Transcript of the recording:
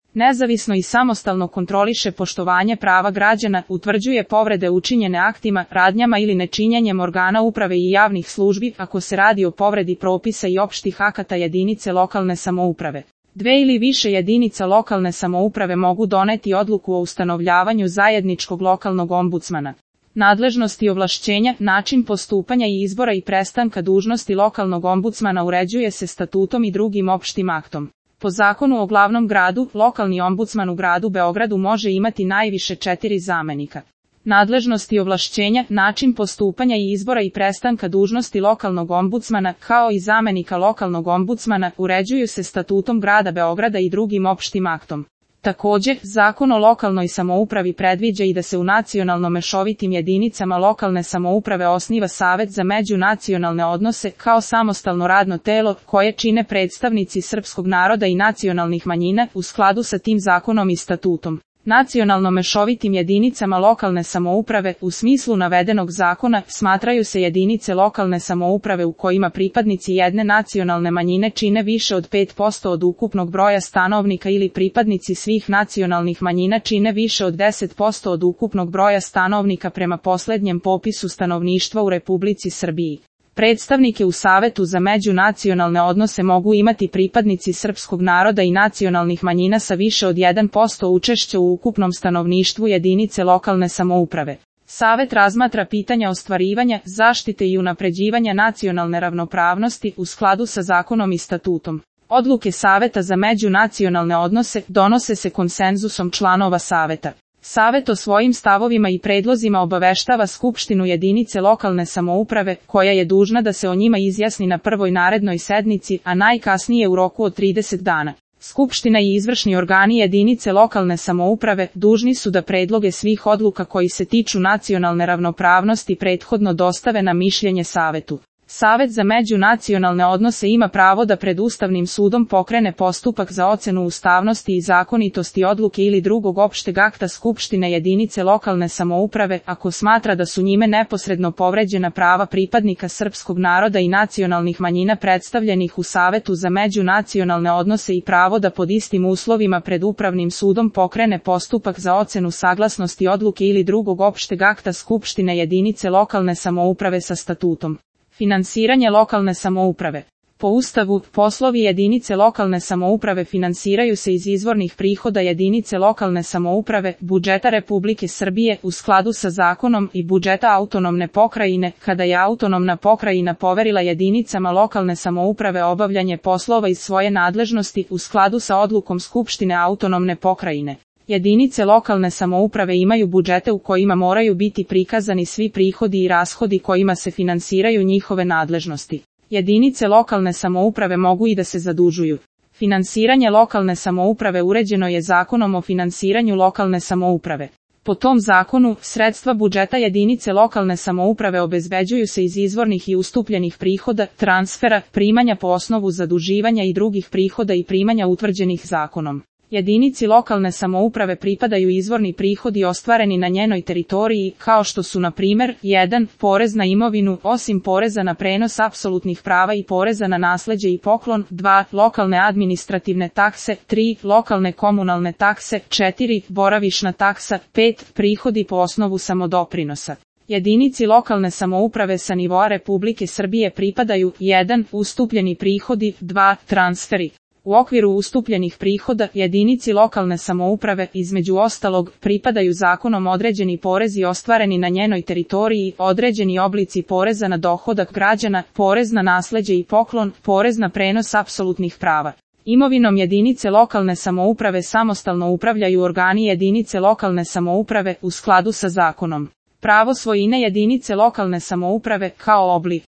Nezavisno i samostalno kontroliše poštovanje prava građana, utvrđuje povrede učinjene aktima, radnjama ili nečinjenjem organa uprave i javnih službi ako se radi o povredi propisa i opštih akata jedinice lokalne samouprave. Dve ili više jedinica lokalne samouprave mogu doneti odluku o ustanovljavanju zajedničkog lokalnog ombudsmana. Nadležnosti i ovlašćenja, način postupanja i izbora i prestanka dužnosti lokalnog ombudsmana uređuje se statutom i drugim opštim aktom. Po zakonu o glavnom gradu, lokalni ombudsman u gradu Beogradu može imati najviše 4 zamenika. Nadležnosti i ovlašćenja, način postupanja i izbora i prestanka dužnosti lokalnog ombudsmana, kao i zamenika lokalnog ombudsmana, uređuju se statutom grada Beograda i drugim opštim aktom. Također, Zakon o lokalnoj samoupravi predviđa i da se u nacionalno-mešovitim jedinicama lokalne samouprave osniva Savet za međunacionalne odnose kao samostalno radno telo koje čine predstavnici srpskog naroda i nacionalnih manjina u skladu sa tim zakonom i statutom. Nacionalno-mešovitim jedinicama lokalne samouprave u smislu navedenog zakona smatraju se jedinice lokalne samouprave u kojima pripadnici jedne nacionalne manjine čine više od 5% od ukupnog broja stanovnika ili pripadnici svih nacionalnih manjina čine više od 10% od ukupnog broja stanovnika prema posljednjem popisu stanovništva u Republici Srbiji. Predstavnike u Savetu za međunacionalne odnose mogu imati pripadnici srpskog naroda i nacionalnih manjina sa više od 1% učešća u ukupnom stanovništvu jedinice lokalne samouprave. Savet razmatra pitanja ostvarivanja, zaštite i unapređivanja nacionalne ravnopravnosti u skladu sa zakonom i statutom. Odluke Saveta za međunacionalne odnose donose se konsenzusom članova Saveta. Savet o svojim stavovima i predlozima obaveštava Skupštinu jedinice lokalne samouprave, koja je dužna da se o njima izjasni na prvoj narednoj sednici, a najkasnije u roku od 30 dana. Skupština i izvršni organi jedinice lokalne samouprave dužni su da predloge svih odluka koji se tiču nacionalne ravnopravnosti prethodno dostave na mišljenje Savetu. Savet za međunacionalne odnose ima pravo da pred Ustavnim sudom pokrene postupak za ocenu ustavnosti i zakonitosti odluke ili drugog opšteg akta Skupštine jedinice lokalne samouprave ako smatra da su njime neposredno povređena prava pripadnika srpskog naroda i nacionalnih manjina predstavljenih u Savetu za međunacionalne odnose i pravo da pod istim uslovima pred Upravnim sudom pokrene postupak za ocenu saglasnosti odluke ili drugog opšteg akta Skupštine jedinice lokalne samouprave sa statutom. Finansiranje lokalne samouprave. Po Ustavu, poslovi jedinice lokalne samouprave finansiraju se iz izvornih prihoda jedinice lokalne samouprave, budžeta Republike Srbije u skladu sa zakonom i budžeta autonomne pokrajine, kada je autonomna pokrajina poverila jedinicama lokalne samouprave obavljanje poslova iz svoje nadležnosti u skladu sa odlukom Skupštine autonomne pokrajine. Jedinice lokalne samouprave imaju budžete u kojima moraju biti prikazani svi prihodi i rashodi kojima se finansiraju njihove nadležnosti. Jedinice lokalne samouprave mogu i da se zadužuju. Finansiranje lokalne samouprave uređeno je Zakonom o finansiranju lokalne samouprave. Po tom zakonu, sredstva budžeta jedinice lokalne samouprave obezbeđuju se iz izvornih i ustupljenih prihoda, transfera, primanja po osnovu zaduživanja i drugih prihoda i primanja utvrđenih zakonom. Jedinici lokalne samouprave pripadaju izvorni prihodi ostvareni na njenoj teritoriji, kao što su na primjer 1. porez na imovinu, osim poreza na prenos apsolutnih prava i poreza na nasleđe i poklon, 2. lokalne administrativne takse, 3. lokalne komunalne takse, 4. boravišna taksa, 5. prihodi po osnovu samodoprinosa. Jedinici lokalne samouprave sa nivoa Republike Srbije pripadaju 1. ustupljeni prihodi, 2. transferi. U okviru ustupljenih prihoda jedinici lokalne samouprave, između ostalog, pripadaju zakonom određeni porezi ostvareni na njenoj teritoriji, određeni oblici poreza na dohodak građana, porez na nasleđe i poklon, porez na prenos apsolutnih prava. Imovinom jedinice lokalne samouprave samostalno upravljaju organi jedinice lokalne samouprave u skladu sa zakonom. Pravo svojine jedinice lokalne samouprave kao oblik